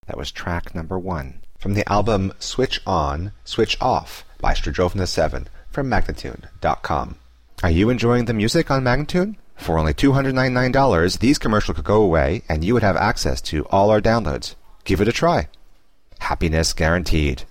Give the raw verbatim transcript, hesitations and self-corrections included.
That was track number one from the album Switch On, Switch Off by Stradovna seven from Magnatune dot com. Are you enjoying the music on Magnatune? For only two hundred ninety-nine dollars, these commercials could go away and you would have access to all our downloads. Give it a try. Happiness guaranteed.